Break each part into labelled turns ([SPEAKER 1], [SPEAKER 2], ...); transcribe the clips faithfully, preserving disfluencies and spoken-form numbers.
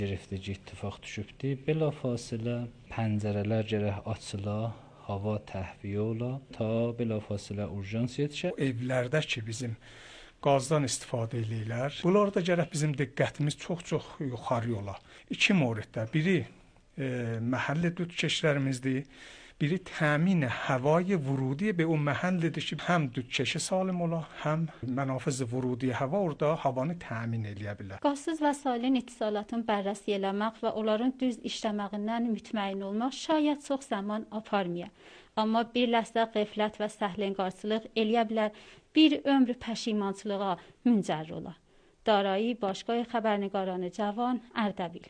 [SPEAKER 1] گرفتگی اتفاق düşübdü. Bilafasilə pəncərələr gərək açıla, hava təhviyə ola ta bilafasilə urjans yetişə.
[SPEAKER 2] Evlərdə ki bizim qazdan istifadə edirlər. Bunlarda gərək bizim diqqətimiz çox-çox yuxarı ola. İki moriddə, biri e, məhəllə düdkeşlərimizdir. Biri təmin havayı vurudi به اون محلdir ki, həm düdkeşi salim ola, həm mənafiz vurudi hava orada havanı təmin eləyə bilər.
[SPEAKER 3] Qazsız və salin ittisalatın bərrəsi eləmək və onların düz işləməyindən mütməyin olmaq şayət çox zaman aparmaya. Amma bir ləhzə qəflət və səhlənkarçılıq eləyə bilər, bir ömrü pəşimançılığa müncər ola. Darایی باشگاه خبرنگاران جوان اردبیل.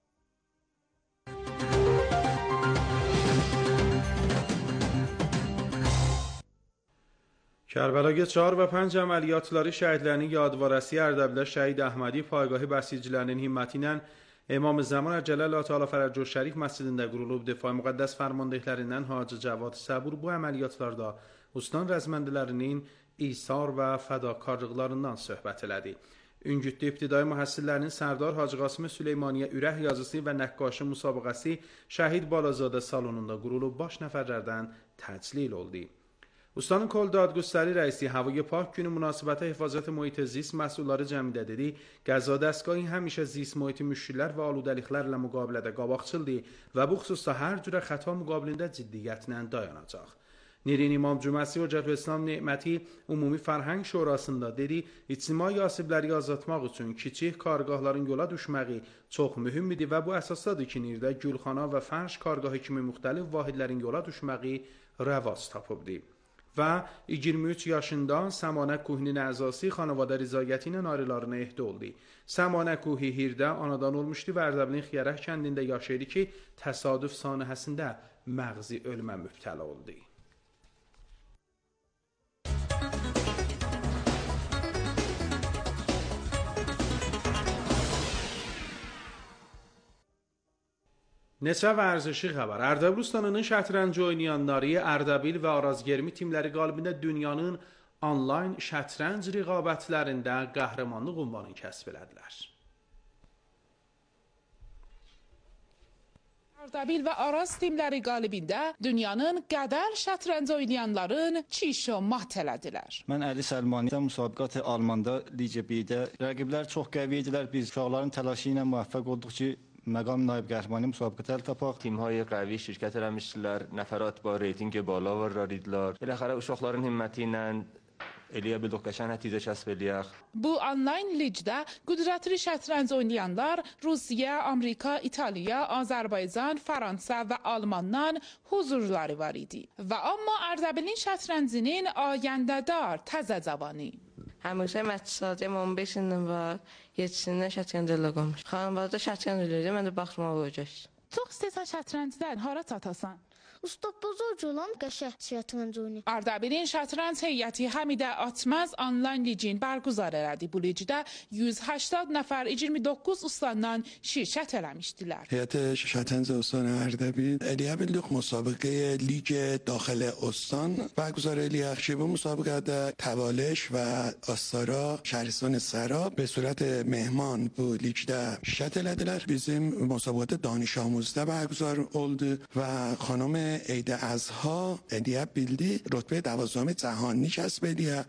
[SPEAKER 4] Kərbəlaga çهار və پنج əməliyyatları şəhidlərinin yadvarəsi Ərdəbildə Şəhid Əhmədi payqahı bəsircilərinin himməti ilə İmam Zaman Əcələlə Teala Fərəcur Şərif məscidində qurulub. Difai müqəddəs fərmandehlərindən Hacı Cavad Səbur bu əməliyyatlarda Ustan rəzməndilərinin isar və fədakarlıqlarından söhbət elədi. Üngüddə ibtidai məhəssillərinin Sərdar Hacı Qasım Süleymaniyə ürək yazısı və nəqqaşı müsabiqəsi Şəhid Balazadə salonunda qurulub baş nəfərlərdən təclil oldu. Ustanın Kol Dadgستری رئیسی هوای پاک günü münasibəti Hifazət Mühit Zist məhsulları cəmidə dedi, Qəzza dəstgahı həmişə zist mühiti müşkillər və aludəliklərlə müqabilədə qabaqçıldır və bu xüsusda hər cürə xəta müqabilində ciddiyyətlə dayanacaq. Nirin İmam Cüməsi Hocət İslam Neməti Ümumi Fərhəng Şurasında dedi, ictimai asibləri azaltmaq üçün kiçik kargahların yola düşməyi çox mühümdir və bu əsasdadır ki, Nirdə Gülxana və Fərş kargahı kimi müxtəlif vahidlərin yola düşməyi rəvaz tapıbdır. Və iyirmi üç yaşında Səmanə Kuhinin əzası xanavadə rizayəti ilə ayrılarına ehdi oldu. Səmanə Kuhi Hirdə anadan olmuşdu və Ərdəbilin Xiyərək kəndində yaşayırdı ki, təsadüf sanihəsində məğzi ölmə mübtəla oldu. Neçə vərzişi xəbər. Ərdəbil Ustanının şətranc oynayanları Ərdəbil və Arazgermi timləri qalibində dünyanın onlayn şətranc rəqabətlərində qəhrəmanlıq ünvanını kəsb elədilər.
[SPEAKER 5] Ardabil və Araz timləri qalibində dünyanın qədər şətranc oynayanların çişo mat elədilər.
[SPEAKER 6] Mən Əli Səlmani'də müsabiqat Almanda Liga birdə rəqiblər çox qəvi idilər. Biz uşaqların təlaşı ilə müvəffəq olduq ki, مقام نایب قهرمانی مسابقه التفاق
[SPEAKER 7] تیم‌های قوی شرکت eləmişdilər, nəfərat با reytingi بالا vardılar. Eləxərə uşaqların himməti ilə eləyə bildik qəşəng nəticə kəsb eləyək.
[SPEAKER 5] Bu onlayn ligdə qüdrətli şətranc oynayanlar Rusiya, Amerika, İtaliya, Azərbaycan, Fransa və Almandan huzurları var idi. Və amma Ərdəbilin şətrancının ayəndədar təzə cavanı.
[SPEAKER 8] همیشه متساده من بشینم و یه چیزی شطرنج لگامش خانواده شطرنج لیده من de baxma olacaq.
[SPEAKER 5] Çox istəsən şətrancdan hara çatasan?
[SPEAKER 9] Usta bozorcu olan qəşəng şətranc oynayır.
[SPEAKER 5] Ərdəbilin şətranc heyəti Həmidə Atmaz onlayn ligin bərquzar elədi. Bu ligdə yüz هشتاد nəfər iyirmi doqquz ustandan şirkət eləmişdilər.
[SPEAKER 10] هیئت شطرنج استان اردبیل الیه bildik مسابقه لیگ داخل استان برگزار الیه شیوه مسابقه در توالش و آستارا شهرستان سرا به صورت مهمان bu ligdə şirkət elədilər. Bizim مسابقات دانش آموزda برگزار oldu و خانم عید ازها الیه bildi rütbə دوازدهم جهانی kəsb edə.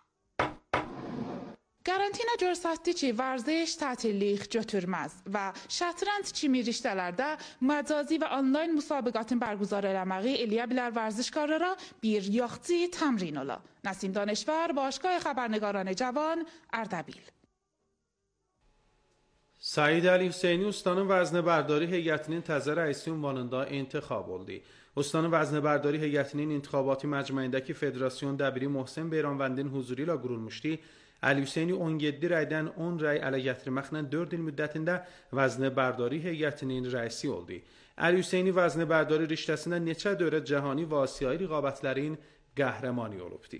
[SPEAKER 5] Karantina göstərdi ki, vərziş tətillik götürməz və şətranc kimi riştələrdə məcazi və onlayn müsabiqatın bərquzar eləməyi eləyə bilər vərzişkarlara bir yaxçı təmrin ola. Nəsim Danışvar, باشگاه خبرنگاران جوان اردبیل.
[SPEAKER 4] Said Əli Hüseyni ustanın vəznəbərdari heyətinin təzə rəisi ünvanında intikhab oldu. Ustanın vəznəbərdari heyətinin intikhabatı məcməyindəki Federasyon dəbiri Mohsen Beyranvəndin huzuru ilə qurulmuşdu. Əli Hüseyni on yeddi rəydən on rəy ələ gətirməklə dörd il müddətində vəznəbərdari heyətinin rəisi oldu. Əli Hüseyni vəznəbərdari riştəsində neçə dövrə cəhani və asiyai rəqabətlərin qəhrəmanı olubdu.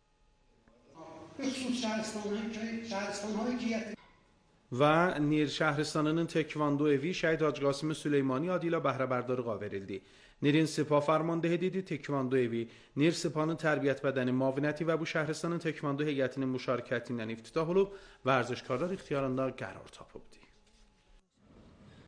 [SPEAKER 4] Və Nir şəhristanının tekvando evi Şəhid Hacı Qasım Süleymani adı ilə bəhrəbərdarlığa verildi. Nirin Sipa farmandehidir tekvando evi, Nir Sipa'nın tərbiyyət bədəni mavinəti və bu şəhristanın tekvando heyətinin müşarikəti ilə iftitah olub, vərzişkarlar ixtiyarında qərar tapıbdı.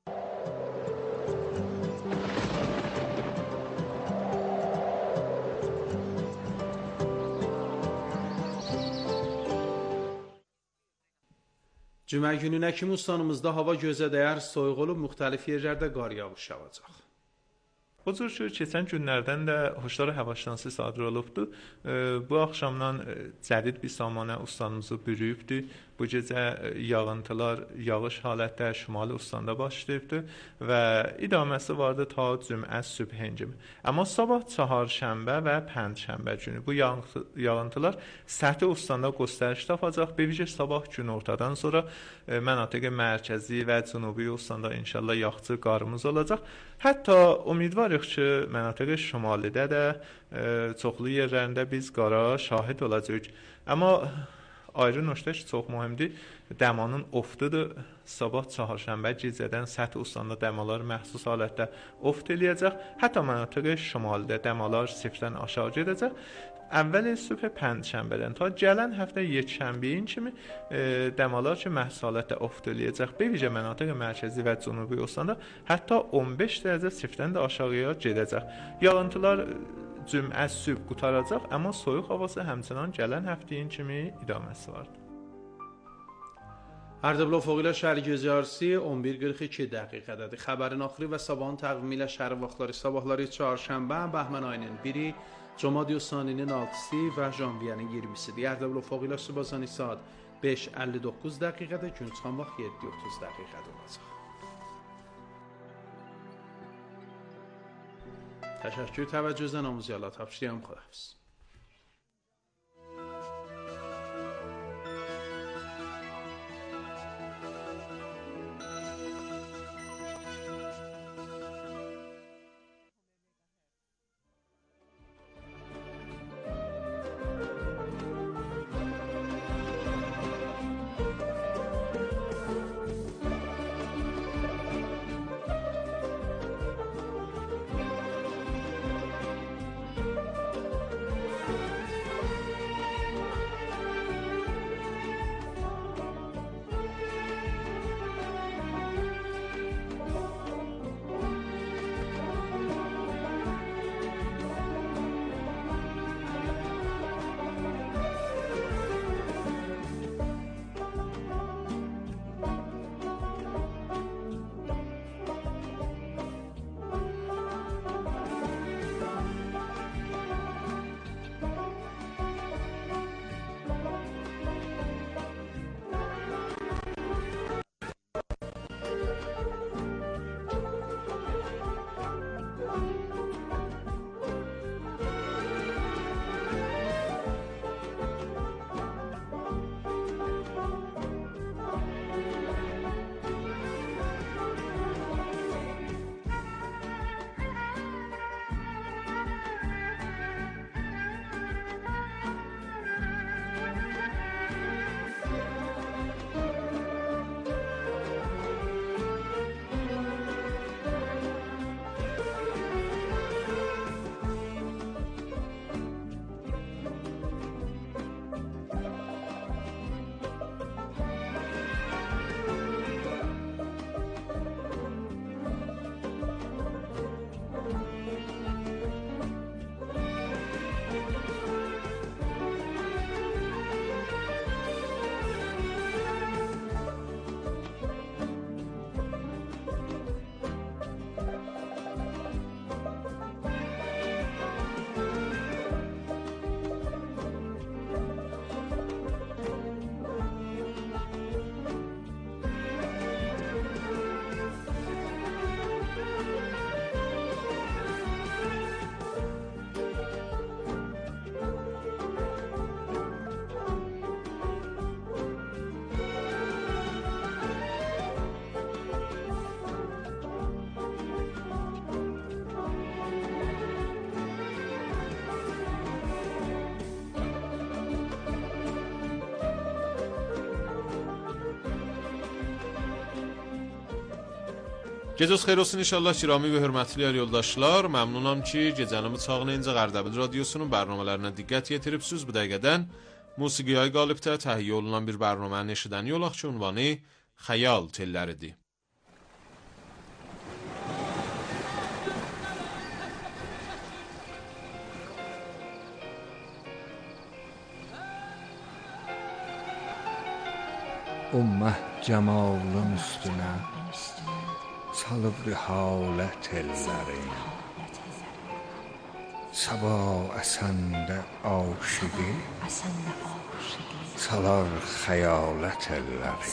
[SPEAKER 4] Cümə gününə kimi ustanımızda hava gözə dəyər soyuq olub, müxtəlif yerlərdə qar yağış yağacaq.
[SPEAKER 11] Huzur şu keçən günlərdən də Hoşlar hava şansı sadir olubdu. Bu axşamdan cədid bir samanə ustanımızı bürüyübdü. Bu gecə yağıntılar, yağış halətdə şimali ustandə başlayıbdı və idaməsi vardı ta cümə sübhən kimi. Amma sabah çaharşənbə və pəncşənbə günü bu yağıntılar səthi ustandə göstəriş tapacaq. Bevici sabah gün ortadan sonra mənatiq mərkəzi və cənubi ustandə inşallah yağıcı qarımız olacaq. Hətta ümidvarıq ki, mənatiq şimalidə də çoxlu yerlərində biz qara şahid olacağıq. Amma ayrı nöqtə ki, çox mühümdür. Dəmanın oftudur. Sabah çaharşənbə gecədən səthi ustandə dəmalar məxsus halətdə oft eləyəcək. Hətta mənatiq şimaldə dəmalar sıfırdan aşağı gedəcək. Əvvəl sübh pəncşənbədən ta gələn həftə yekşənbəyin kimi e, dəmalar ki, məhz halətdə oft eləyəcək. Bevici mənatiq mərkəzi və cənubi ustandə hətta on beş dərəcə sıfırdan da aşağıya gedəcək. Yağıntılar cümə sübh qutaracaq, amma soyuq havası həmçinin gələn həftəyin kimi idaməsi vardır.
[SPEAKER 4] Ərdəbil Ufaq ilə şəhər gecəsi on bir qırx iki dəqiqədədir. Xəbərin axırı və sabahın təqvimi ilə şəhər vaxtları sabahları çarşənbə, bəhmən ayının biri, Cumadiy Saninin altısı və janviyenin iyirmisidir. Ərdəbil Ufaq ilə subazani saat beş əlli doqquz dəqiqədə, gün çıxan vaxt yeddi otuz dəqiqədə olacaq. Təşəkkür, təvəccühünüzdən amuziyala tapşırıyorum, xudahafız.
[SPEAKER 12] Gecəniz xeyir olsun inşallah kirami və hörmətli yoldaşlar. Məmnunam ki, gecəni bıçağınca Ərdəbil radiosunun bərnamələrinə diqqət yetiribsiniz. Bu dəqiqədən musiqiyə qalibdə təhiyyə olunan bir bərnaməni eşidən yolaq ki, ünvanı Xəyal telləridir.
[SPEAKER 13] Ümmət cəmalın üstünə salıb rihalət ellərin. Sabah əsəndə aşıqı salar xəyalət ellərin.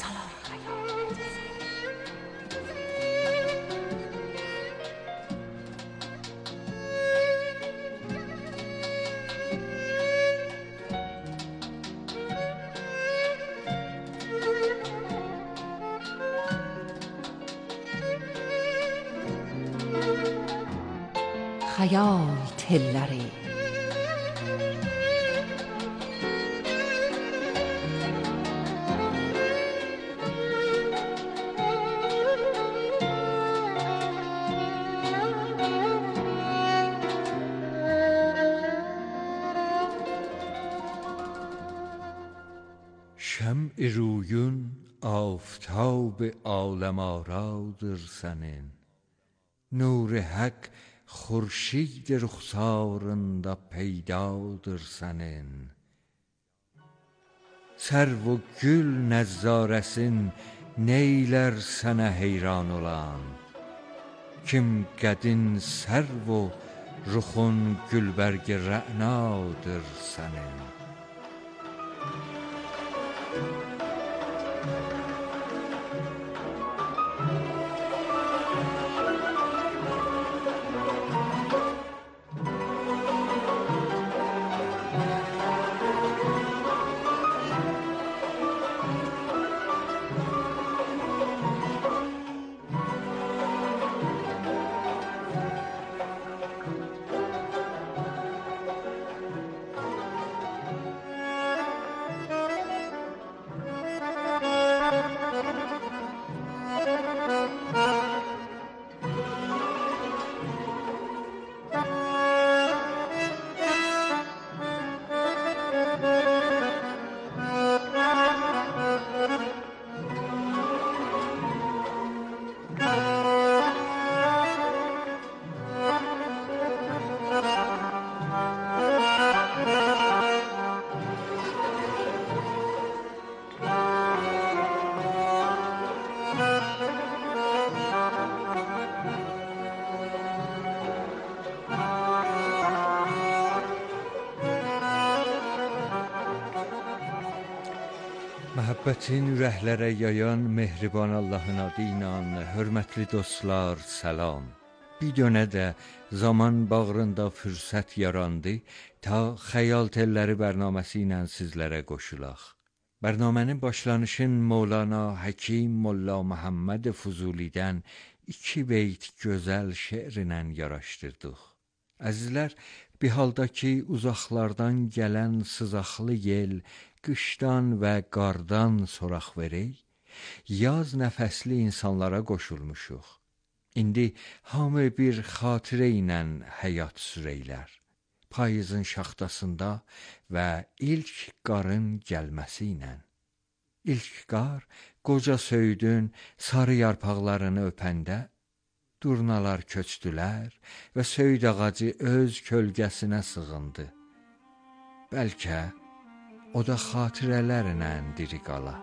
[SPEAKER 14] Xəyal telləri.
[SPEAKER 13] Şəm-i ruyun aftab aləm aradır sənin. Nur-i haqq xurşid ruxsarında peydadır sənin. Sərv و gül nəzzarəsin neylər sənə heyran olan. Kim qədin sərv و ruxun gülbərg rə'nadır sənin. Məhəbbətin ürəklərə yayan mehriban Allahın adı ilə hörmətli dostlar, salam. Bir dönə də zaman bağrında fürsət yarandı ta Xəyal telləri bərnaməsi ilə sizlərə qoşulaq. Bərnamənin başlanışın Mövlana Həkim Molla Məhəmməd Füzulidən iki beyt gözəl şeirlə yaraşdırdıq. Əzizlər, bir halda ki uzaqlardan gələn sızaqlı yel qışdan və qardan soraq verək, yaz nəfəsli insanlara qoşulmuşuq. İndi hamı bir xatirə ilə həyat sürəylər. Payızın şaxtasında və ilk qarın gəlməsi ilə. İlk qar qoca söyüdün sarı yarpaqlarını öpəndə, durnalar köçdülər və söyüd ağacı öz kölgəsinə sığındı. Bəlkə o da xatirələrlə diri qala.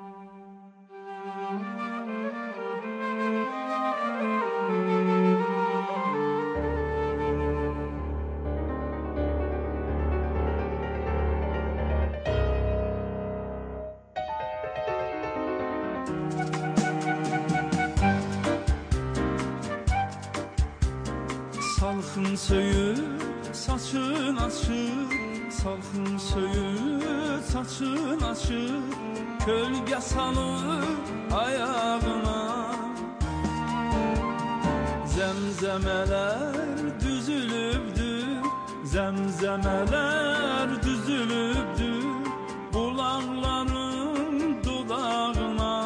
[SPEAKER 15] Salxın söyür, saçın açır, salxın söyür, saçın açır, kölgə salır ayağına. Zəmzəmələr düzülübdür, zəmzəmələr düzülübdür, bulaqların dodağına.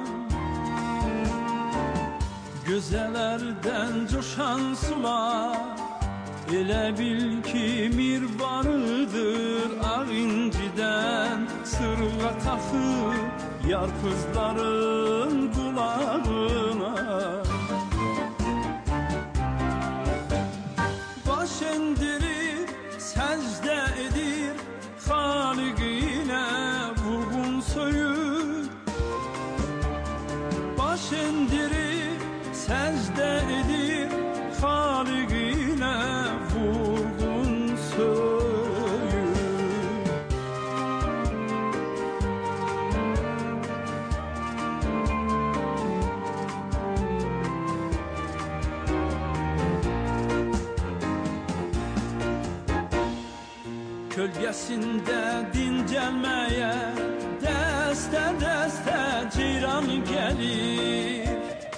[SPEAKER 15] Gözələrdən coşan sular, elə bil ki mir varıdır ağ incidən, sırğa taxır yarpızların qulağına. Baş endirir, səcdə edir xaliqinə, vurğun söyür, səcdə edir xaliqinə vurğun söyür. Kölgəsində dincəlməyə dəstə-dəstə ceyran gəlir.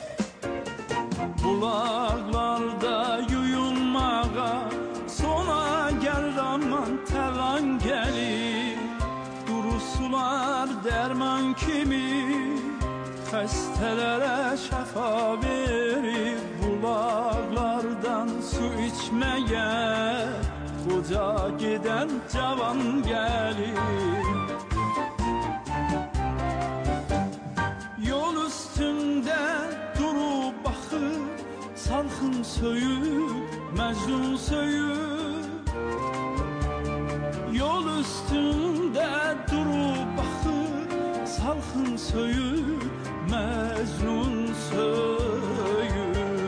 [SPEAKER 15] Bulaqlarda yuyunmağa sona gəlir aman təlan gəlir. Duru sular dərman kimi xəstələrə şəfa verir. Bulaqlardan su içməyə qoca gedən cavan gəlir. Yol üstündə durub baxır, salxım söyür, məcnun söyür. Yol üstündə durub baxır, salxım söyür, məcnun söyür.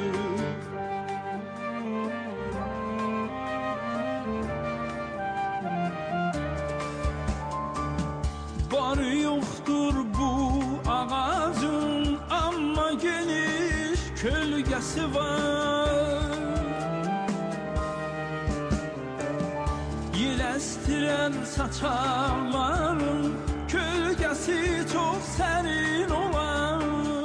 [SPEAKER 15] Barı yoxdur bu ağacın, amma geniş kölgəsi var. Yel əstirən saçaqların kölgəsi çox sərin olar.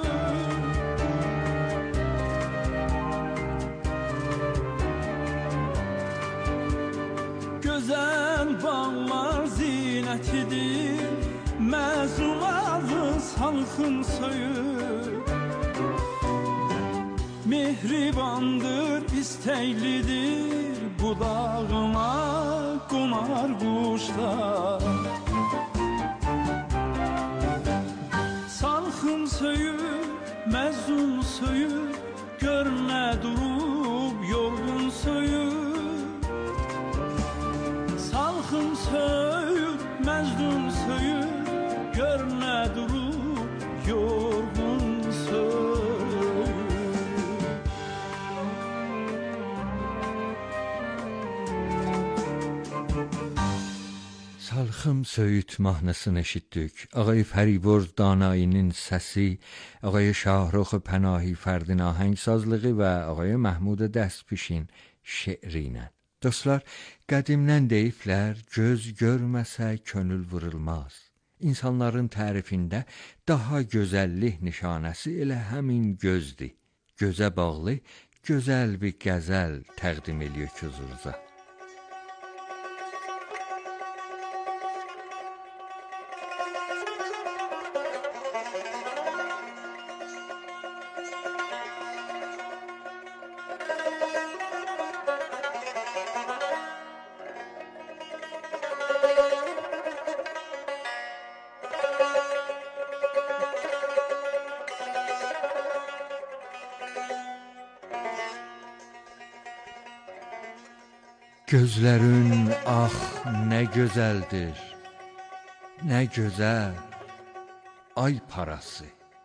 [SPEAKER 15] Gözəl bağlar zinətidir, məzunlardı salxım söyür. Mehribandır, istəklidir, budağına qonar quşlar. Salxım söyür, məzun söyür, gör nə durub yorğun söyür. Salxım söyür, məzun söyür, gör nə durub yorğun söyür.
[SPEAKER 13] Salxım söyüd mahnısını eşitdik. Ağay Fəriborz Danayinin səsi, ağay Şahrux Pənahi Fərdin ahəngsazlığı və ağay Məhmud Dəstpişin şeiri ilə. Dostlar, qədimdən deyiblər, göz görməsə könül vurulmaz. İnsanların tərifində daha gözəllik nişanəsi elə həmin gözdür. Gözə bağlı gözəl bir qəzəl təqdim ediyor huzurunuza. Gözlərin ah nə gözəldir, nə gözəl ay parası.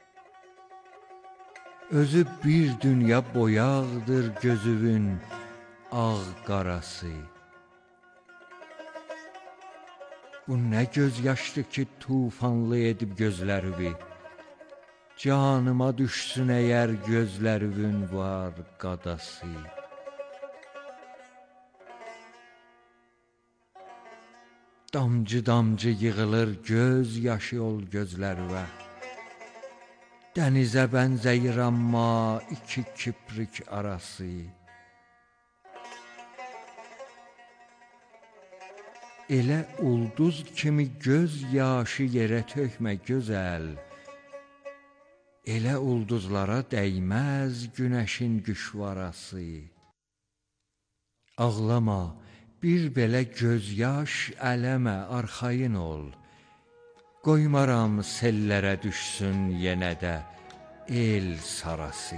[SPEAKER 13] Özü bir dünya boyaqdır gözüvün ağ qarası. Bu nə göz yaşdır ki tufanlı edib gözlərimi. Canıma düşsün əgər gözlərivin var qadası. Damcı damcı yığılır göz yaşı ol gözlərivə. Dənizə bənzəyir amma iki kiprik arası. Elə ulduz kimi göz yaşı yerə tökmə gözəl. Elə ulduzlara dəyməz günəşin güşvarası. Ağlama, bir belə göz yaş ələmə arxayın ol. Qoymaram sellərə düşsün yenə də el sarası.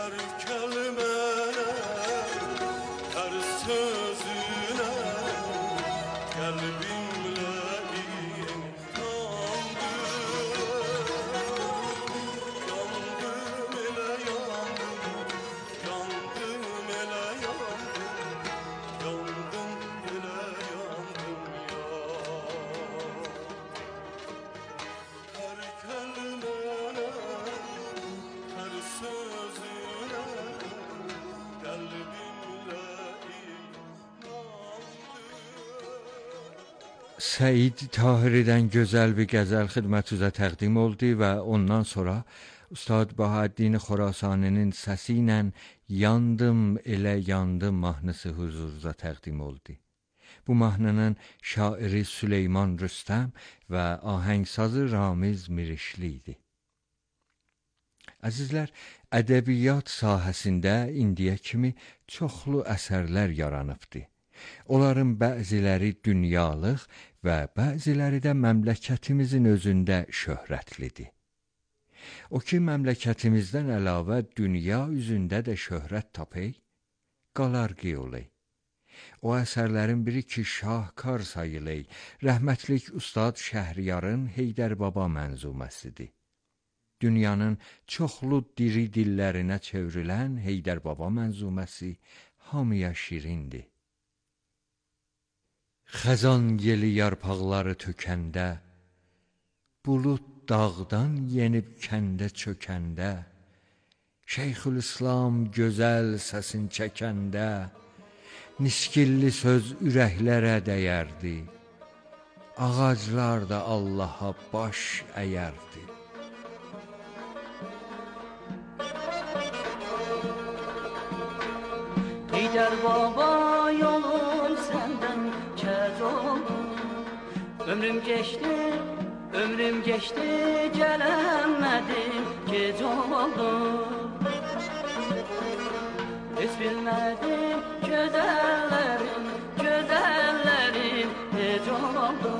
[SPEAKER 13] Səid Tahiridən gözəl bir qəzəl xidmətinizə təqdim oldu və ondan sonra Ustad Bahəddin Xorasaninin səsi ilə Yandım elə yandım mahnısı huzurunuza təqdim oldu. Bu mahnının şairi Süleyman Rüstəm və ahəngsazı Ramiz Mirişli idi. Əzizlər, ədəbiyyat sahəsində indiyə kimi çoxlu əsərlər yaranıbdı. Onların bəziləri dünyalıq və bəziləri də məmləkətimizin özündə şöhrətlidir. O ki, məmləkətimizdən əlavə dünya üzündə də şöhrət tapır, qalar qiyoley. O əsərlərin biri ki, şahkar sayılır, rəhmətlik Ustad Şəhriyarın Heydər Baba mənzuməsidir. Dünyanın çoxlu diri dillərinə çevrilən Heydər Baba mənzuməsi hamıya şirindir. Xəzan yeli yarpaqları tökəndə, bulud dağdan yenib kəndə çökəndə, Şeyxülislam gözəl səsin çəkəndə, niskilli söz ürəklərə dəyərdi, ağaclar da Allaha baş əyərdi.
[SPEAKER 15] Heydər Baba yolum səndən kəz oldu, ömrüm geçti, ömrüm geçti, gələmədim, gec oldu. Heç bilmədim, gözəllərim, gözəllərim, heç oldu.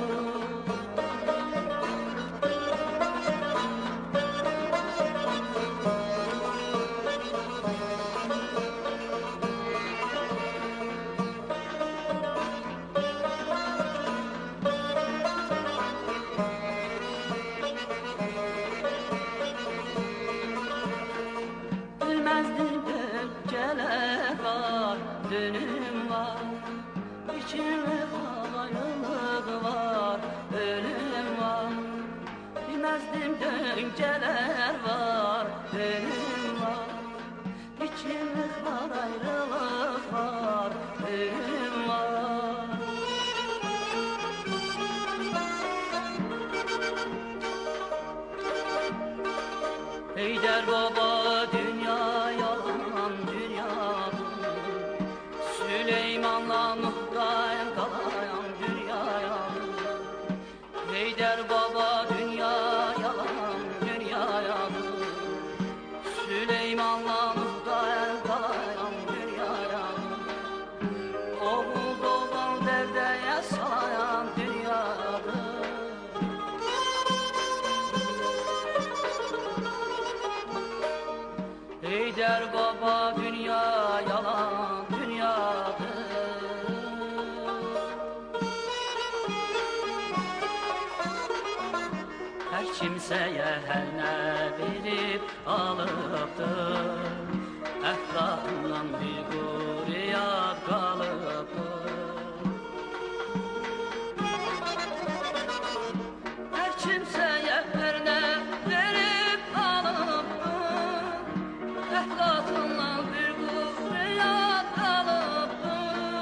[SPEAKER 15] Dönüm var, içimde ayrılık var, ölüm var. Bilmezdim dönceler var, dönüm var. İçimde ayrılık var, ölüm var. Heydər Baba dünya yalan dünya, Süleymanla muhtayım kalayım dünyaya. Heydər Baba dünya yalan dünyaya, Süleymanla muhtayım kalayım dünyaya. Oğul doğan derdeye salayım dünyada. Heydər Baba dünya yalan kimseye her ne verip alıptır, etrafından bir kurya kalıptır. Her kimseye her ne verip alıptır, etrafından bir kurya kalıptır.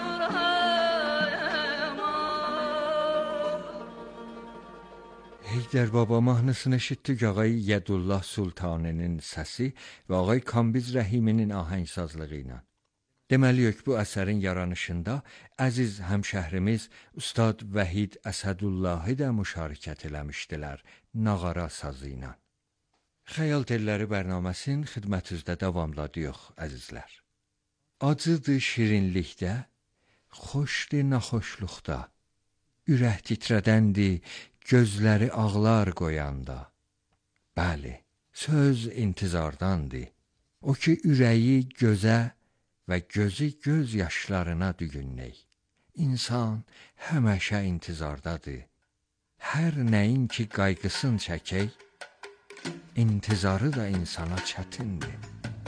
[SPEAKER 13] Heydər Baba mahnısını eşitdik ağay Yədullah Sultaninin səsi və ağay Kambiz Rəhiminin ahəngsazlığı ilə. Deməliyik, bu əsərin yaranışında əziz həmşəhrimiz Ustad Vəhid Əsədullahi də müşarikət eləmişdilər nağara sazı ilə. Xəyal telləri bərnaməsin xidmətinizdə davamladıq, əzizlər. Acıdır şirinlikdə, xoşdur naxoşluqda, ürək titrədəndir, gözləri ağlar qoyanda. Bəli, söz intizardandır, O ki ürəyi gözə və gözü göz yaşlarına dügünlək. İnsan həmişə intizardadır. Hər nəyin ki qayğısın çəkək, intizarı da insana çətindir.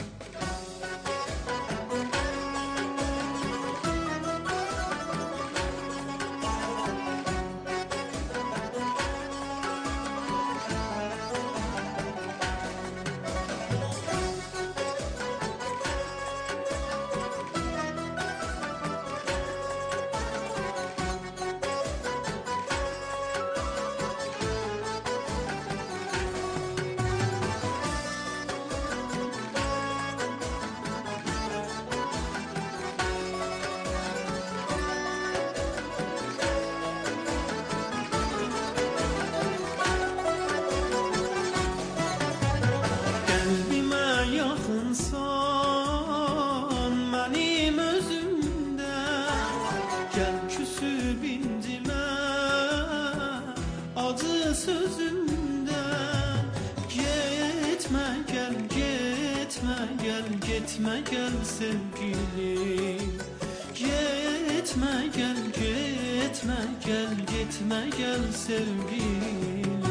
[SPEAKER 14] Gitme gel sevgilim, gitme gel, gitme gel, gitme gel sevgilim.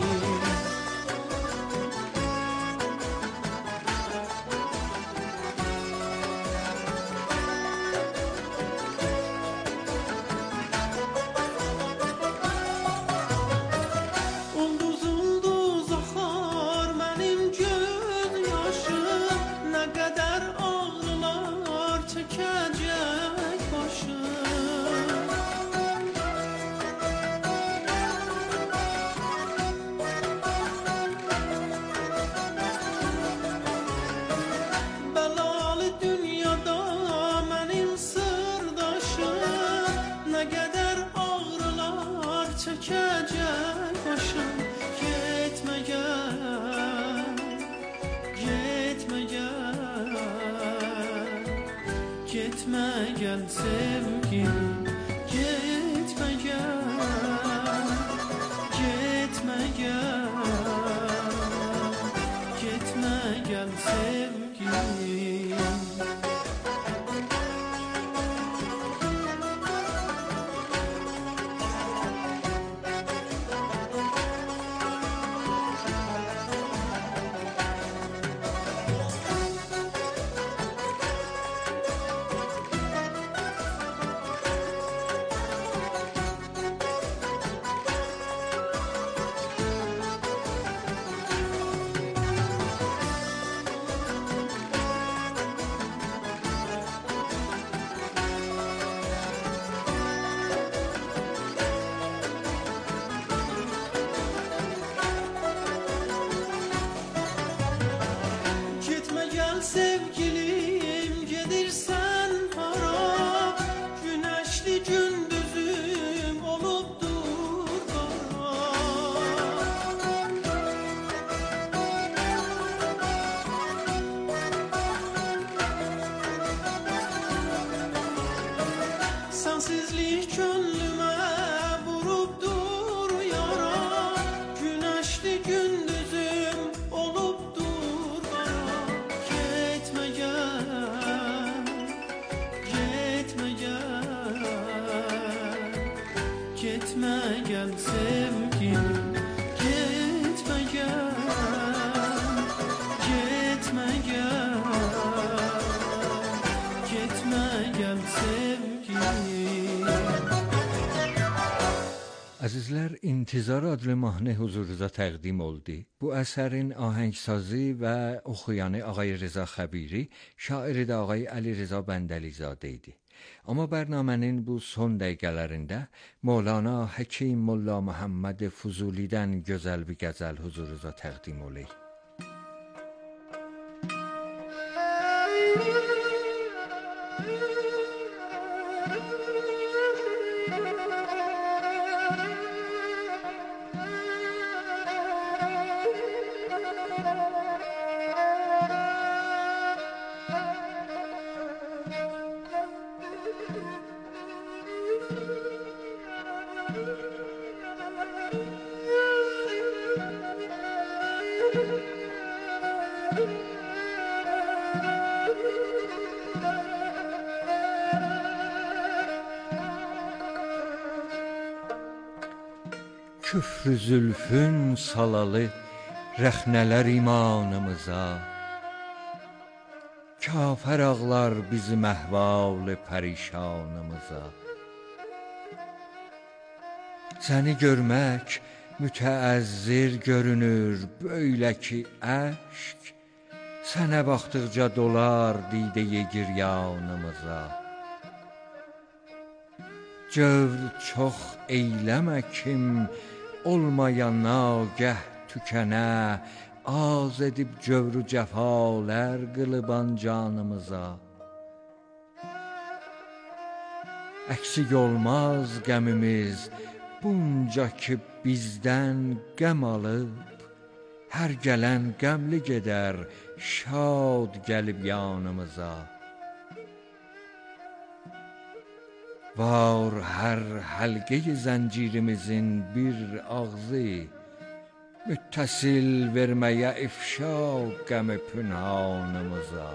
[SPEAKER 14] Gitme gel sevgilim, gitme gel, gitme gel, gitme gel sevgilim. Sevgilim gedirsen hara, güneşli gündüzüm olup dur kara. Sensizlik gönlüme vurup dur yara, güneşli gündüzüm olup dur. Gitme gel sevgilim, gitme gel, gitme gel, gitme gel sevgilim.
[SPEAKER 13] Əzizlər, İntizar adlı mahnı huzurunuza təqdim oldu. Bu əsərin ahəngsazi və oxuyanı Ağay Rza Xəbiri, şairi də Ağay Əli Rza Bəndəlizadə idi. Amma bərnamənin bu son dəqiqələrində Mövlana Həkim Molla Məhəmməd Füzulidən gözəl bir qəzəl huzurunuza təqdim olək.
[SPEAKER 14] Thank you.
[SPEAKER 13] küfrü zülfün salalı rəxnələr imanımıza. Kafir ağlar bizim əhval-ı pərişanımıza. Səni görmək mütəəzzir görünür böylə ki əşk, sənə baxdıqca dolar didə-i giryanımıza. Cövr çox eyləmə kim olmayan nagəh tükənə, az edib cövr cəfalər qılıban canımıza. Əksik olmaz qəmimiz bunca ki bizdən qəm alıb, hər gələn qəmli gedər şad gəlib yanımıza. Var hər həlqəyi zəncirimizin bir ağzı, müttəsil verməyə ifşa qəmi pünhanımıza.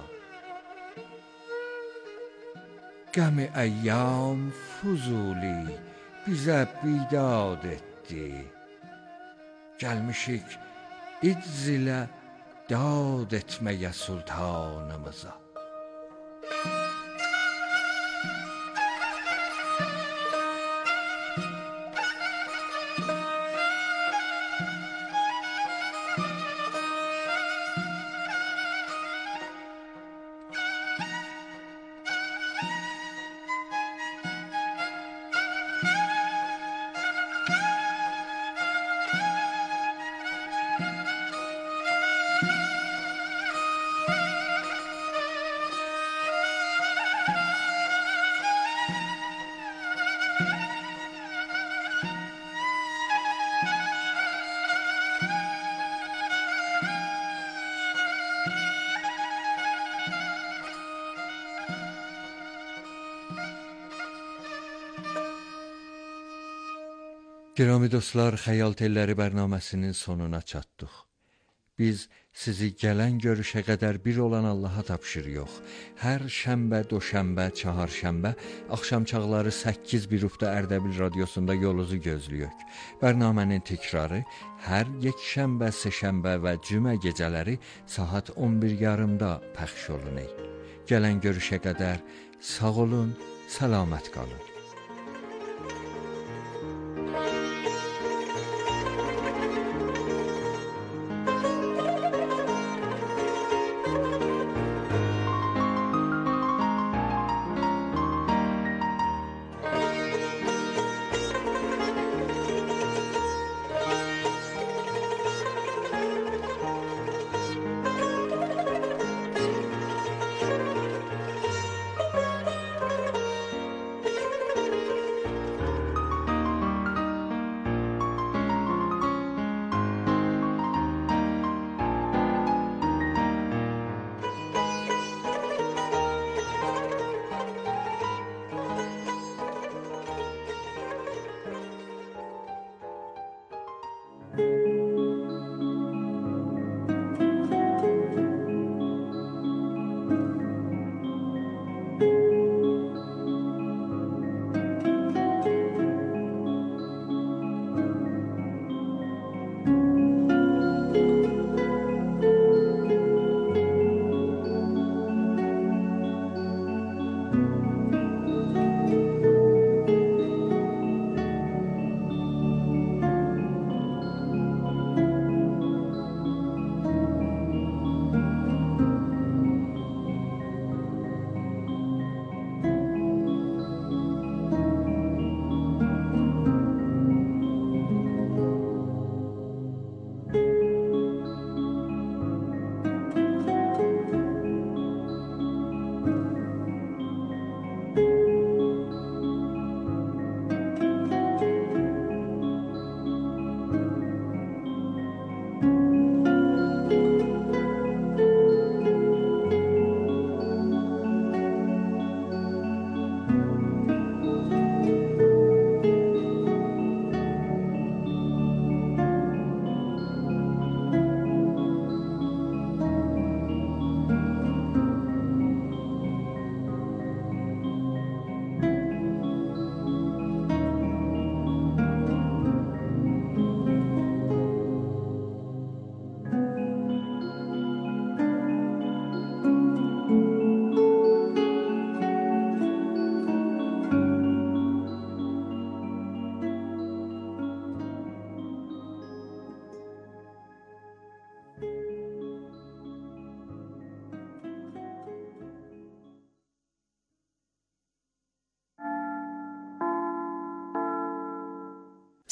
[SPEAKER 13] Qəmi əyyam Fuzuli bizə bidad etdi, gəlmişik icz ilə dad etməyə sultanımıza. Girami dostlar, Xəyal Telləri bərnaməsinin sonuna çatdıq. Biz sizi gələn görüşə qədər bir olan Allaha tapşırıq. Hər şənbə, doşənbə, çaharşənbə axşam çağları səkkiz birufda Ərdəbil radiosunda yolunuzu gözləyək. Bərnamənin təkrarı hər yekşənbə, seşənbə və cümə gecələri saat on bir yarımda pəxş olunur. Gələn görüşə qədər sağ olun, səlamət qalın.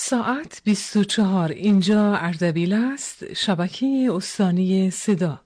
[SPEAKER 16] ساعت بیست و چهار. اینجا اردبیل است، شبکه استانی صدا.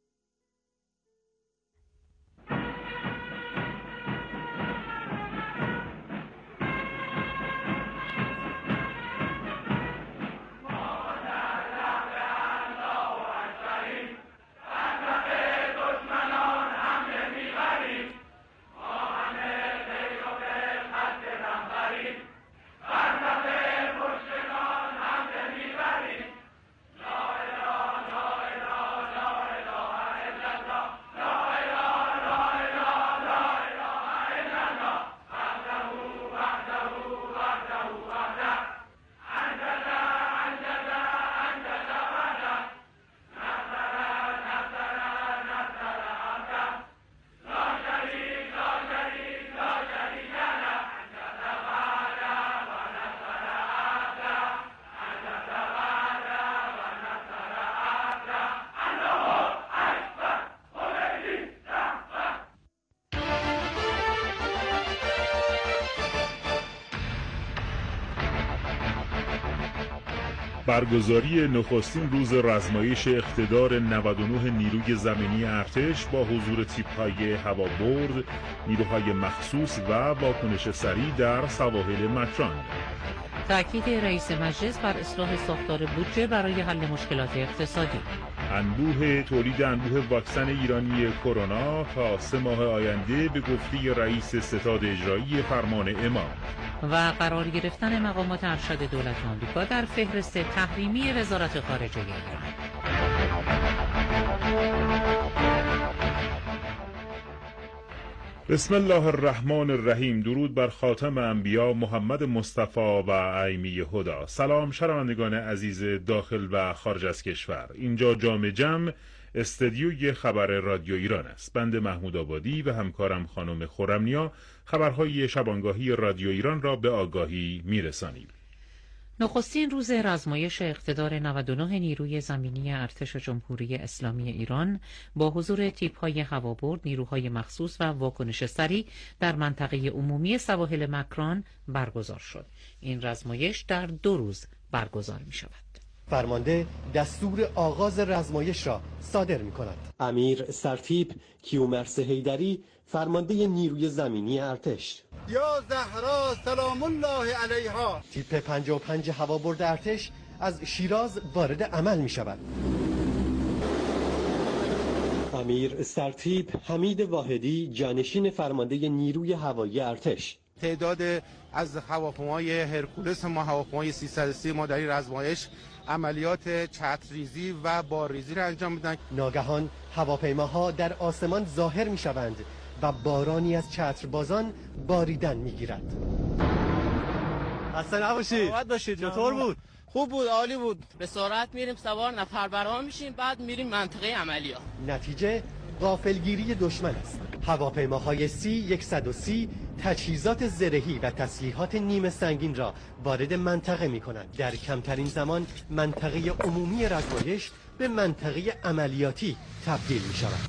[SPEAKER 17] برگزاری نخستین روز رزمایش اقتدار نود و نه نیروی زمینی ارتش با حضور تیپ‌های هوابرد، نیروهای مخصوص و واکنش سریع در سواحل مکران.
[SPEAKER 18] تأکید رئیس مجلس بر اصلاح ساختار بودجه برای حل مشکلات اقتصادی.
[SPEAKER 17] انبوه تولید انبوه واکسن ایرانی کرونا تا سه ماه آینده به گفته رئیس ستاد اجرایی فرمان امام.
[SPEAKER 18] و قرار گرفتن مقامات ارشد دولت آمریکا در فهرست تحریمی وزارت خارجه ایران.
[SPEAKER 17] بسم الله الرحمن الرحیم. درود بر خاتم انبیا محمد مصطفی و ائمه هدا. سلام شنوندگان عزیز داخل و خارج از کشور. اینجا جام جم استدیوی خبر رادیو ایران است. بنده محمود آبادی و همکارم خانم خرمنیا خبرهای شبانگاهی رادیو ایران را به آگاهی میرسانیم.
[SPEAKER 18] نخستین روز رزمایش اقتدار نود و نه نیروی زمینی ارتش جمهوری اسلامی ایران با حضور تیپ‌های هوابرد، نیروهای مخصوص و واکنش سریع در منطقه عمومی سواحل مکران برگزار شد. این رزمایش در دو روز برگزار می شود.
[SPEAKER 19] فرمانده دستور آغاز رزمایش را صادر می کند. امیر سرتیپ کیومرث حیدری، فرمانده نیروی زمینی ارتش.
[SPEAKER 20] یا زهرا سلام الله علیها.
[SPEAKER 19] تیپ پنجاه و پنج هوابرد ارتش از شیراز وارد عمل می شود. امیر سرتیپ حمید واحدی، جانشین فرمانده نیروی هوایی ارتش.
[SPEAKER 20] تعداد از هواپیمای هرکولس ما، هواپیمای سیصد و سی ما در این رزمایش عملیات چترریزی و بارریزی را انجام میدن.
[SPEAKER 19] ناگهان هواپیماها در آسمان ظاهر می شوند و بارانی از چتربازان باریدن می گیرد.
[SPEAKER 20] خسته نباشید.
[SPEAKER 19] باشید. چطور بود؟
[SPEAKER 21] خوب بود، عالی بود. به سرعت میریم سوار نفربرها میشیم، بعد میریم منطقه عملیات.
[SPEAKER 19] نتیجه غافلگیری دشمن است. هواپیماهای سی صد و سی تجهیزات زرهی و تسلیحات نیمه سنگین را وارد منطقه می کنند. در کمترین زمان منطقه عمومی رزمایش به منطقه عملیاتی تبدیل می شود.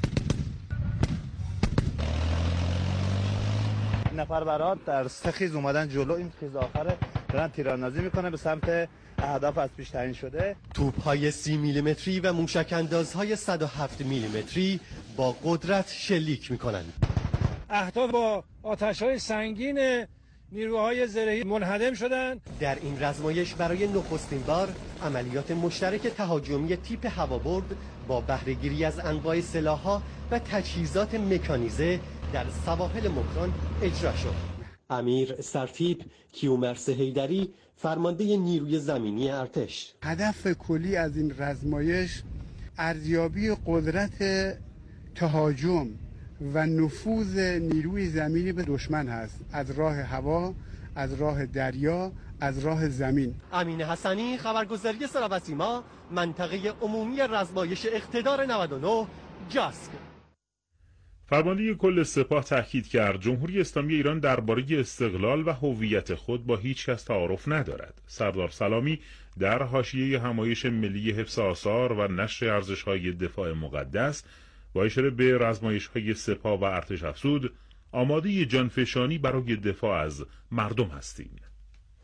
[SPEAKER 20] نفربرات در سه خیز اومدن جلو، این خیز آخره دارن تیراندازی میکنه به سمت اهداف از پیش تعیین شده.
[SPEAKER 19] توپ‌های سی میلیمتری و موشک‌اندازهای صد و هفت میلیمتری با قدرت شلیک میکنند.
[SPEAKER 22] اهداف با آتش‌های سنگین نیروهای زرهی منهدم شدند.
[SPEAKER 19] در این رزمایش برای نخستین بار عملیات مشترک تهاجمی تیپ هوابرد با بهره‌گیری از انواع سلاح‌ها و تجهیزات مکانیزه در سواحل مکران اجرا شد. امیر سرتیپ کیومرث حیدری، فرمانده نیروی زمینی ارتش.
[SPEAKER 23] هدف کلی از این رزمایش ارزیابی قدرت تهاجم و نفوذ نیروی زمینی به دشمن هست، از راه هوا، از راه دریا، از راه زمین.
[SPEAKER 19] امین حسنی، خبرگزاری صدا و سیما، منطقه عمومی رزمایش اقتدار نود و نه، جاسک.
[SPEAKER 17] فرمانده کل سپاه تاکید کرد جمهوری اسلامی ایران درباره استقلال و هویت خود با هیچ کس تعارف ندارد. سردار سلامی در حاشیه همایش ملی حفظ آثار و نشر ارزش‌های دفاع مقدس با اشاره به رزمایش‌های سپاه و ارتش افزود آماده جانفشانی برای دفاع از مردم هستیم.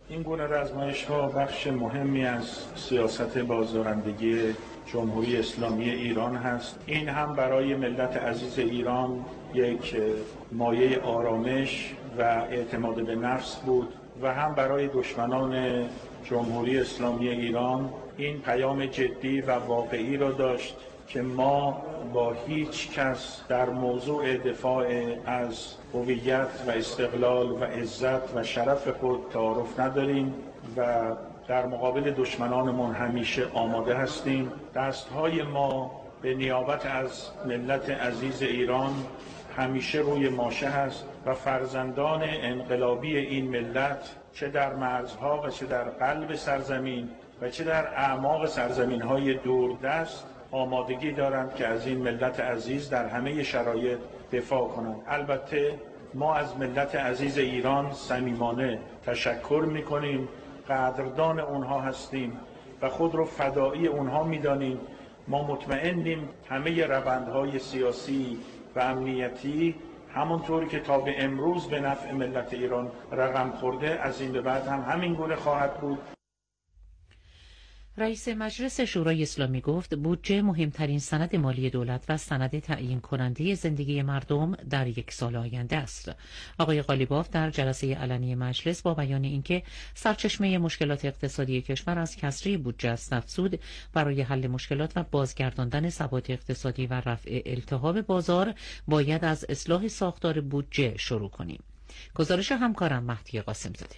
[SPEAKER 4] این گونه رزمایش‌ها بخش مهمی از سیاست بازدارندگی جمهوری اسلامی ایران هست. این هم برای ملت عزیز ایران یک مایه آرامش و اعتماد به نفس بود و هم برای دشمنان جمهوری اسلامی ایران این پیام جدی و واقعی را داشت که ما با هیچ کس در موضوع دفاع از هویت و استقلال و عزت و شرف خود تعارف نداریم و در مقابل دشمنانمون همیشه آماده هستیم. دستهای ما به نیابت از ملت عزیز ایران همیشه روی ماشه هست و فرزندان انقلابی این ملت چه در مرزها و چه در قلب سرزمین و چه در اعماق سرزمین‌های دوردست آمادگی دارند که از این ملت عزیز در همه شرایط دفاع کنند. البته ما از ملت عزیز ایران صمیمانه تشکر می‌کنیم، قدردان اونها هستیم و خود رو فدایی اونها می‌دانیم. ما مطمئنیم همه روندهای سیاسی و امنیتی همونطوری که تا به امروز به نفع ملت ایران رقم خورده از این به بعد هم همین گونه خواهد بود.
[SPEAKER 18] رئیس مجلس شورای اسلامی گفت بودجه مهمترین سند مالی دولت و سند تعیین کننده زندگی مردم در یک سال آینده است. آقای قالیباف در جلسه علنی مجلس با بیان اینکه سرچشمه مشکلات اقتصادی کشور از کسری بودجه است افزود برای حل مشکلات و بازگرداندن ثبات اقتصادی و رفع التهاب بازار باید از اصلاح ساختار بودجه شروع کنیم. گزارش همکارم مهدی قاسم زاده.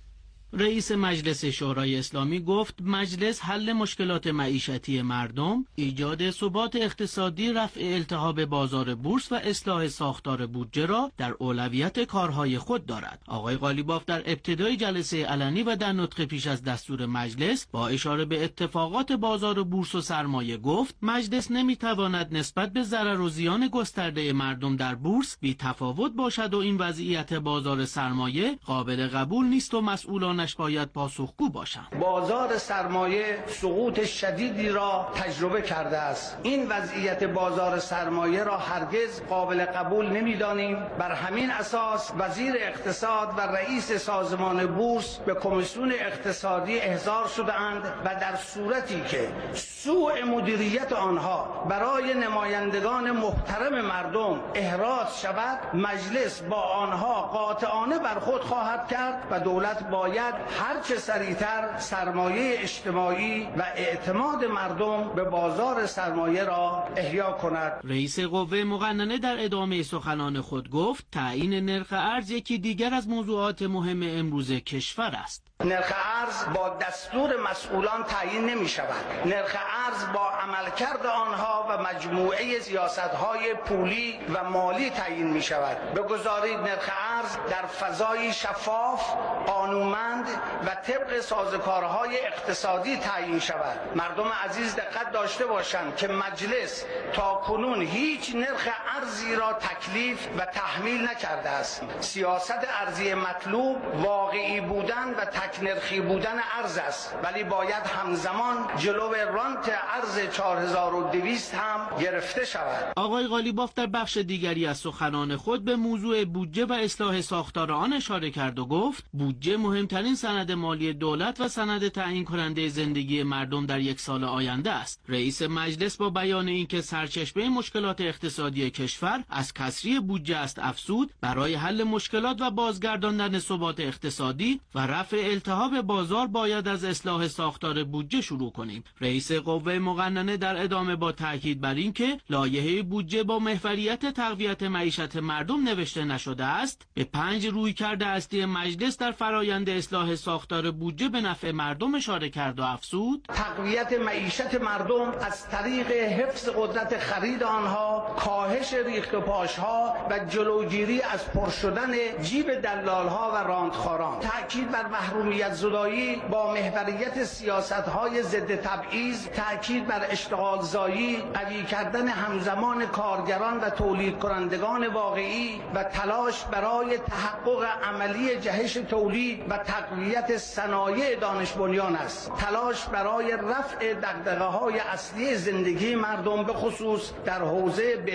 [SPEAKER 1] رئیس مجلس شورای اسلامی گفت مجلس حل مشکلات معیشتی مردم، ایجاد ثبات اقتصادی، رفع التهاب بازار بورس و اصلاح ساختار بودجه را در اولویت کارهای خود دارد. آقای قالیباف در ابتدای جلسه علنی و در نطق پیش از دستور مجلس با اشاره به اتفاقات بازار بورس و سرمایه گفت مجلس نمیتواند نسبت به ضرر و زیان گسترده مردم در بورس بی تفاوت باشد و این وضعیت بازار سرمایه قابل قبول نیست و مسئولان باید پاسخگو باشند.
[SPEAKER 2] بازار سرمایه سقوط شدیدی را تجربه کرده است. این وضعیت بازار سرمایه را هرگز قابل قبول نمی‌دانیم. بر همین اساس وزیر اقتصاد و رئیس سازمان بورس به کمیسیون اقتصادی احضار شده‌اند و در صورتی که سوء مدیریت آنها برای نمایندگان محترم مردم احراز شود، مجلس با آنها قاطعانه برخورد خواهد کرد و دولت باید هرچه سریعتر سرمایه اجتماعی و اعتماد مردم به بازار سرمایه را احیا کند.
[SPEAKER 1] رئیس قوه مقننه در ادامه سخنان خود گفت تعیین نرخ ارز یکی دیگر از موضوعات مهم امروز کشور است.
[SPEAKER 2] نرخ ارز با دستور مسئولان تعیین نمی شود. نرخ ارز با عملکرد آنها و مجموعه سیاست‌های پولی و مالی تعیین می شود. بگذارید نرخ ارز در فضای شفاف، قانونمند و طبق سازوکارهای اقتصادی تعیین شود. مردم عزیز دقت داشته باشند که مجلس تا کنون هیچ نرخ ارزی را تکلیف و تحمیل نکرده است. سیاست ارزی مطلوب واقعی بودن و تک نرخی بودن ارز است، ولی باید همزمان جلو رانت ارز چهار هزار و دویست هم گرفته شود.
[SPEAKER 1] آقای قالیباف در بخش دیگری از سخنان خود به موضوع بودجه و اصلاح ساختار آن اشاره کرد و گفت بودجه مهمترین سند مالی دولت و سند تعیین کننده زندگی مردم در یک سال آینده است. رئیس مجلس با بیان اینکه سرچشمه مشکلات اقتصادی کشور از کسری بودجه است افزود برای حل مشکلات و بازگرداندن ثبات اقتصادی و رفع التهاب بازار باید از اصلاح ساختار بودجه شروع کنیم. رئیس قوه مقننه در ادامه با تاکید بر اینکه لایحه بودجه با محوریت تقویت معیشت مردم نوشته نشده است، به پنج رویکرد اصلی مجلس در فرایند اصلاح ساختار بودجه به نفع مردم اشاره کرد و افزود
[SPEAKER 2] تقویت معیشت مردم از طریق حفظ قدرت خرید آنها، کاهش ریخت و پاشها و جلوگیری از پر شدن جیب دلالها و راندخواران. تأکید بر محرومیت زدایی با محوریت سیاست‌های ضد تبعیض، تأکید بر اشتغال زایی، قوی کردن همزمان کارگران و تولید کنندگان واقعی و تلاش برای تحقق عملی جهش تولید و تقویت صنایع دانش بنیان است. تلاش برای رفع دغدغه‌های اصلی زندگی مردم به خصوص در حوزه بهداشت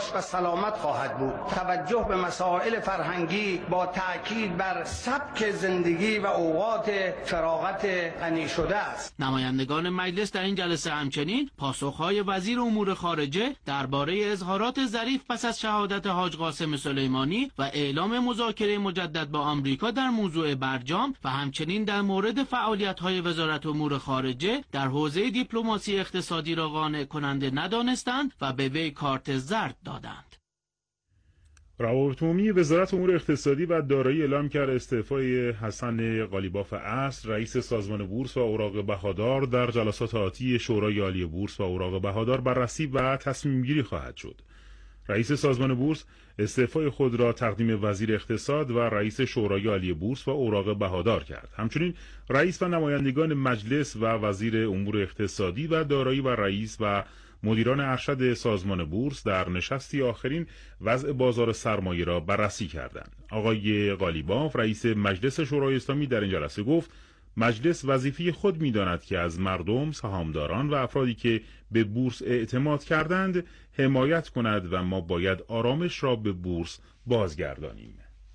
[SPEAKER 2] بهداشت و سلامت خواهد بود. توجه به مسائل فرهنگی با تأکید بر سبک زندگی و اوقات فراغت غنی شده است.
[SPEAKER 1] نمایندگان مجلس در این جلسه همچنین پاسخهای وزیر امور خارجه درباره اظهارات ظریف پس از شهادت حاج قاسم سلیمانی و اعلام مذاکره مجدد با آمریکا در موضوع برجام و همچنین در مورد فعالیت‌های وزارت امور خارجه در حوزه دیپلماسی اقتصادی را قانع کننده ندانستند و به وی کارت زرد دادند.
[SPEAKER 17] روابط عمومی وزارت امور اقتصادی و دارایی اعلام کرد استعفای حسن قالیباف اصل رئیس سازمان بورس و اوراق بهادار در جلسات آتی شورای عالی بورس و اوراق بهادار بررسی و تصمیم گیری خواهد شد. رئیس سازمان بورس استعفای خود را تقدیم وزیر اقتصاد و رئیس شورای عالی بورس و اوراق بهادار کرد. همچنین رئیس و نمایندگان مجلس و وزیر امور اقتصادی و دارایی و رئیس و مدیران ارشد سازمان بورس در نشستی آخرین وضع بازار سرمایه را بررسی کردند. آقای قالیباف رئیس مجلس شورای اسلامی در این جلسه گفت مجلس وظیفه خود می‌داند که از مردم، سهامداران و افرادی که به بورس اعتماد کردند حمایت کند و ما باید آرامش را به بورس بازگردانیم.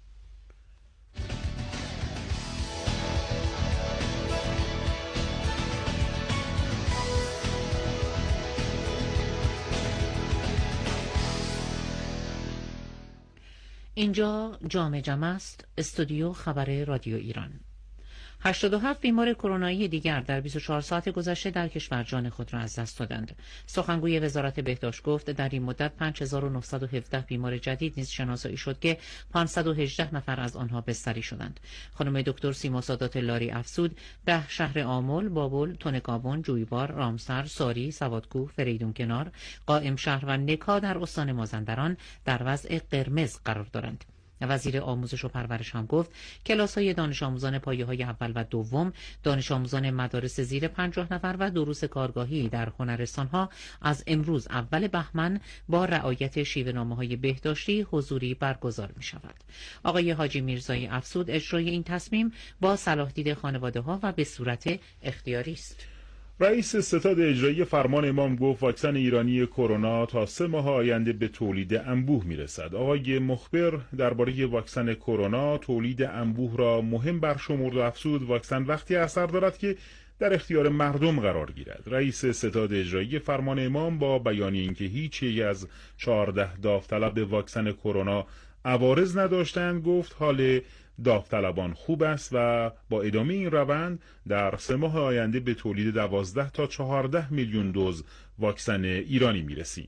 [SPEAKER 18] اینجا جام جم است، استودیو خبر رادیو ایران. هشتاد و هفت بیمار کرونایی دیگر در بیست و چهار ساعت گذشته در کشور جان خود را از دست دادند. سخنگوی وزارت بهداشت گفت در این مدت پنج هزار و نهصد و هفده بیمار جدید نیز شناسایی شد که پانصد و هجده نفر از آنها بستری شدند. خانم دکتر سیما سادات لاری افزود ده شهر آمل، بابل، تونکابون، جویبار، رامسر، ساری، سوادکوه، فریدون کنار، قائم شهر و نکا در استان مازندران در وضع قرمز قرار دارند. وزیر آموزش و پرورش هم گفت کلاس‌های دانش آموزان پایه‌های اول و دوم، دانش آموزان مدارس زیر پنجاه نفر و دروس کارگاهی در هنرستان‌ها از امروز اول بهمن با رعایت شیوه‌نامه‌های بهداشتی حضوری برگزار می‌شود. آقای حاجی میرزایی افزود اجرای این تصمیم با صلاح دید خانواده‌ها و به صورت اختیاری است.
[SPEAKER 17] رئیس ستاد اجرایی فرمان امام گفت واکسن ایرانی کرونا تا سه ماه آینده به تولید انبوه میرسد. آقای مخبر درباره واکسن کرونا تولید انبوه را مهم برشمرد و افزود واکسن وقتی اثر دارد که در اختیار مردم قرار گیرد. رئیس ستاد اجرایی فرمان امام با بیان اینکه هیچ یک از چهارده داوطلب واکسن کرونا عوارض نداشتند گفت حال داوطلبان خوب است و با ادامه این روند در سه ماه آینده به تولید دوازده تا چهارده میلیون دوز واکسن ایرانی میرسیم.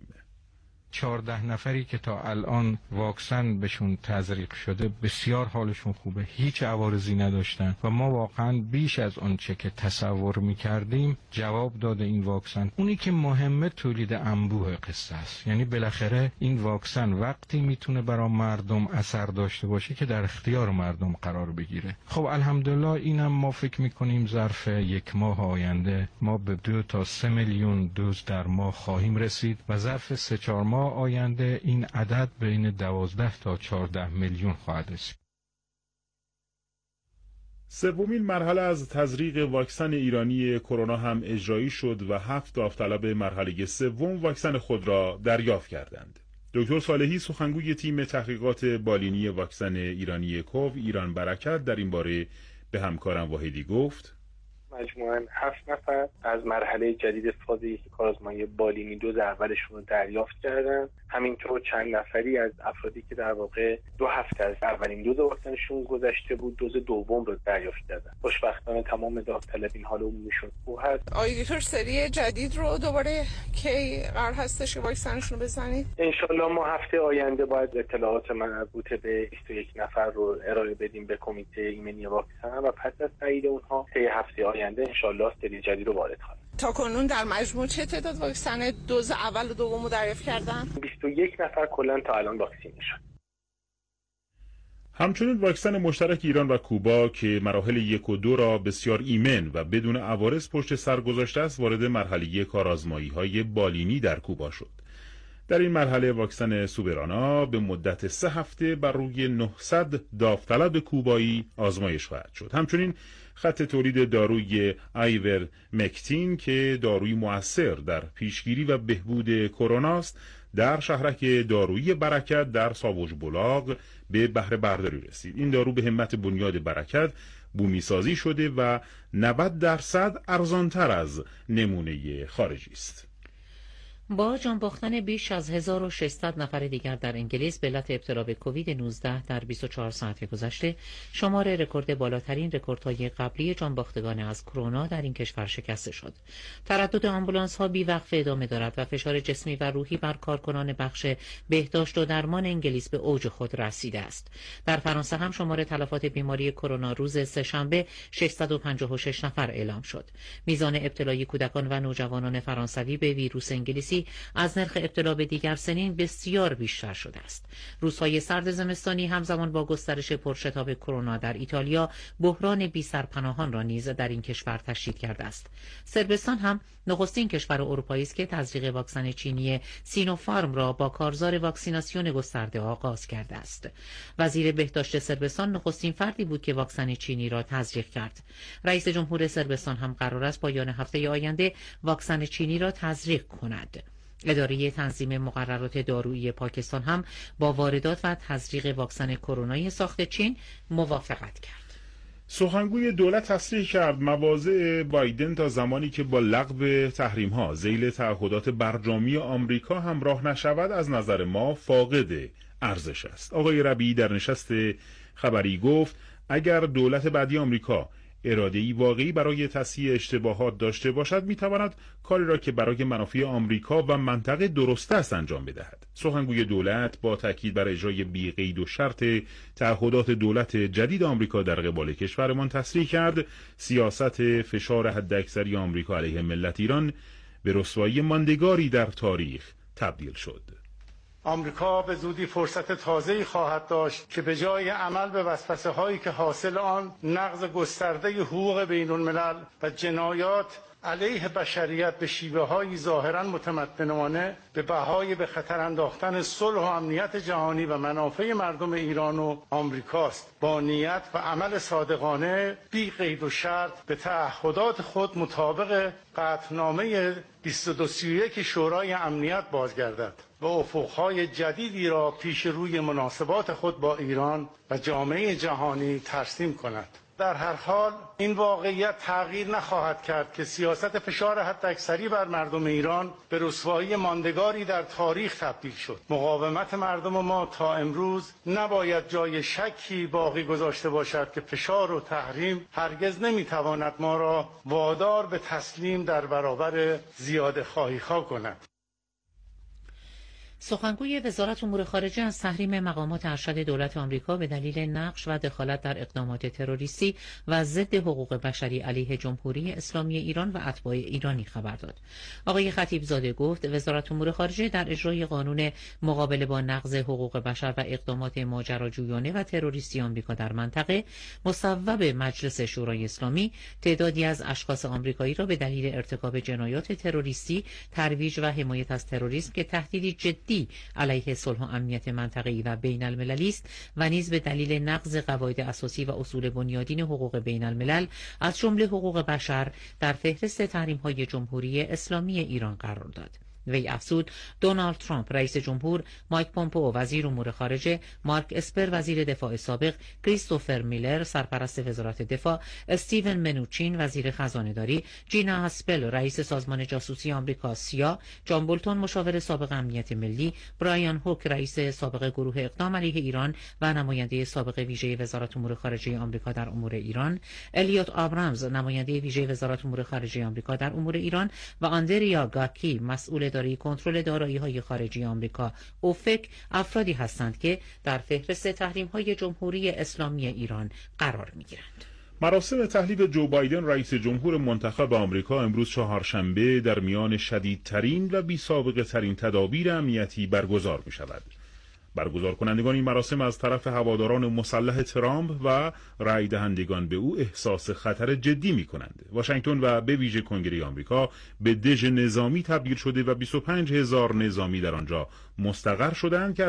[SPEAKER 3] چهارده نفری که تا الان واکسن بهشون تزریق شده بسیار حالشون خوبه، هیچ عوارضی نداشتن و ما واقعا بیش از آنچه که تصور میکردیم جواب داده این واکسن. اونی که مهمه تولید انبوه قصه است، یعنی بالاخره این واکسن وقتی میتونه برای مردم اثر داشته باشه که در اختیار مردم قرار بگیره. خب الحمدلله اینم ما فکر میکنیم ظرف یک ماه آینده ما به دو تا سه میلیون دوز در ماه خواهیم رسید و ظرف سه چهار ماه آینده این عدد بین دوازده تا چهارده میلیون خواهد رسید.
[SPEAKER 17] سومین مرحله از تزریق واکسن ایرانی کرونا هم اجرایی شد و هفت داوطلب مرحله سوم واکسن خود را دریافت کردند. دکتر صالحی سخنگوی تیم تحقیقات بالینی واکسن ایرانی کوو ایران برکت در این باره به همکارم واحدی گفت
[SPEAKER 6] مجموعاً هفت نفر از مرحله جدید فاز یک کارآزمایی بالینی دوز اولشون رو دریافت کردن. همینطور چند نفری از افرادی که در واقع دو هفته از اولین دوز واکسنشون گذشته بود دوز دوم رو دریافت کردن. خوشبختانه تمام داوطلبین حال عمومیشون خوب هست.
[SPEAKER 5] آقای دکتر سری جدید رو دوباره کی قرار هستش که واکسنشون رو بزنید؟
[SPEAKER 6] ان شاءالله ما هفته آینده باید اطلاعات مربوط به بیست و یک نفر رو ارائه بدیم به کمیته ایمنی واکسن و پس از تایید اونها طی هفته آینده ان شاءالله سری جدید رو وارد خواهیم.
[SPEAKER 5] تا کنون در مجموع چه تعداد واکسن دوز اول و دوم رو دریافت کردن؟
[SPEAKER 6] بیست و یک نفر کلا تا الان واکسینه شد.
[SPEAKER 17] همچنین واکسن مشترک ایران و کوبا که مراحل یک و دو را بسیار ایمن و بدون عوارض پشت سر گذاشته است وارد مرحله کارآزمایی‌های بالینی در کوبا شد. در این مرحله واکسن سوبرانا به مدت سه هفته بر روی نهصد داوطلب کوبایی آزمایش خواهد شد. همچنین خط تولید داروی آیور مکتین که داروی مؤثر در پیشگیری و بهبود کرونا است در شهرک دارویی برکت در ساوج بلاغ به بهره برداری رسید. این دارو به همت بنیاد برکت بومی سازی شده و نود درصد ارزانتر از نمونه خارجی است.
[SPEAKER 18] با جان باختن بیش از هزار و ششصد نفر دیگر در انگلیس به علت ابتلا به کووید نوزده در بیست و چهار ساعت گذشته، شمار رکورد بالاترین رکوردهای قبلی جان باختگان از کرونا در این کشور شکسته شد. تردد آمبولانس ها بی‌وقفه ادامه دارد و فشار جسمی و روحی بر کارکنان بخش بهداشت و درمان انگلیس به اوج خود رسیده است. در فرانسه هم شمار تلفات بیماری کرونا روز سه‌شنبه ششصد و پنجاه و شش نفر اعلام شد. میزان ابتلای کودکان و نوجوانان فرانسوی به ویروس انگلیسی از نرخ ابتلا به دیگر سنین بسیار بیشتر شده است. روزهای سرد زمستانی همزمان با گسترش پرشتاب کرونا در ایتالیا بحران بی سرپناهان را نیز در این کشور تشدید کرده است. صربستان هم نخستین کشور اروپایی است که تزریق واکسن چینی سینوفارم را با کارزار واکسیناسیون گسترده آغاز کرده است. وزیر بهداشت صربستان نخستین فردی بود که واکسن چینی را تزریق کرد. رئیس جمهور صربستان هم قرار است پایان هفته آینده واکسن چینی را تزریق کند. اداره تنظیم مقررات دارویی پاکستان هم با واردات و تزریق واکسن کرونایی ساخت چین موافقت کرد.
[SPEAKER 17] سخنگوی دولت تصریح کرد مواضع بایدن تا زمانی که با لغو تحریم‌ها ذیل تعهدات برجامی آمریکا همراه نشود از نظر ما فاقد ارزش است. آقای ربیعی در نشست خبری گفت اگر دولت بعدی آمریکا اراده‌ای واقعی برای تصحیح اشتباهات داشته باشد میتواند کاری را که برای منافع آمریکا و منطقه درست است انجام بدهد. سخنگوی دولت با تاکید بر اجرای بی قید و شرط تعهدات دولت جدید آمریکا در قبال کشورمان تصریح کرد سیاست فشار حداکثری آمریکا علیه ملت ایران به رسوایی ماندگاری در تاریخ تبدیل شد.
[SPEAKER 23] آمریکا به زودی فرصت تازه‌ای خواهد داشت که به جای عمل به وسوسه هایی که حاصل آن نقض گسترده حقوق بین الملل و جنایات علیه بشریت به شیوه های ظاهرا متمدنانه به بهای به خطر انداختن صلح و امنیت جهانی و منافع مردم ایران و آمریکاست. با نیت و عمل صادقانه بی قید و شرط به تعهدات خود مطابق قطعنامه بیست و دو سی و یک شورای امنیت بازگردد و افقهای جدیدی را پیش روی مناسبات خود با ایران و جامعه جهانی ترسیم کند. در هر حال این واقعیت تغییر نخواهد کرد که سیاست فشار حداکثری بر مردم ایران به رسوایی ماندگاری در تاریخ تبدیل شد. مقاومت مردم ما تا امروز نباید جای شکی باقی گذاشته باشد که فشار و تحریم هرگز نمیتواند ما را وادار به تسلیم در برابر زیاده خواهی ها کند.
[SPEAKER 18] سخنگوی وزارت امور خارجه از تحریم مقامات ارشد دولت آمریکا به دلیل نقش و دخالت در اقدامات تروریستی و ضد حقوق بشری علیه جمهوری اسلامی ایران و اتباع ایرانی خبر داد. آقای خطیبزاده گفت وزارت امور خارجه در اجرای قانون مقابله با نقض حقوق بشر و اقدامات ماجراجویانه و تروریستی آمریکا در منطقه مصوب مجلس شورای اسلامی تعدادی از اشخاص آمریکایی را به دلیل ارتکاب جنایات تروریستی، ترویج و حمایت از تروریسم که تهدیدی جدی علیه صلح و امنیت منطقه‌ای و بین المللی است و نیز به دلیل نقض قواعد اساسی و اصول بنیادین حقوق بین الملل از جمله حقوق بشر در فهرست تحریم‌های جمهوری اسلامی ایران قرار داد. وی افزود دونالد ترامپ رئیس جمهور، مایک پومپئو وزیر امور خارجه، مارک اسپر وزیر دفاع سابق، کریستوفر میلر سرپرست وزارت دفاع، استیون منوچین وزیر خزانه‌داری، جینا هاسپل رئیس سازمان جاسوسی آمریکا سیا، جان بولتون مشاور سابق امنیت ملی، برایان هوک رئیس سابق گروه اقدام علیه ایران و نماینده سابق ویژه وزارت امور خارجه آمریکا در امور ایران، الیوت آبرامز نماینده ویژه وزارت امور خارجه آمریکا در امور ایران و آندریا گاکی مسئول اداره کنترل دارایی‌های خارجی آمریکا اوفک افرادی هستند که در فهرست تحریم‌های جمهوری اسلامی ایران قرار می‌گیرند.
[SPEAKER 17] مراسم تحلیف جو بایدن رئیس جمهور منتخب آمریکا امروز چهارشنبه در میان شدیدترین و بی‌سابقه ترین تدابیر امنیتی برگزار می‌شود. برگزار کنندگان این مراسم از طرف هواداران مسلح ترامپ و رای دهندگان به او احساس خطر جدی می کنند. واشنگتن و به ویژه کنگره آمریکا به دژ نظامی تبدیل شده و بیست و پنج هزار نظامی در آنجا مستقر شدند که